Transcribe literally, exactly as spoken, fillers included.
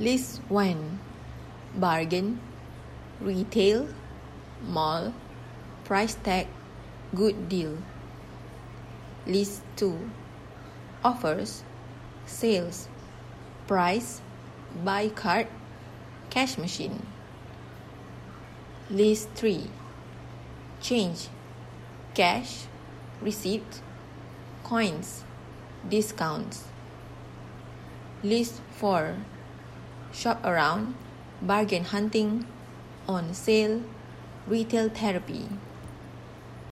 List one. Bargain, retail, mall, price tag, good deal. List two. Offers, sales, price, buy card, cash machine. List three. Change, cash, receipt, coins, discounts. List four. Shop around, bargain hunting, on sale, retail therapy.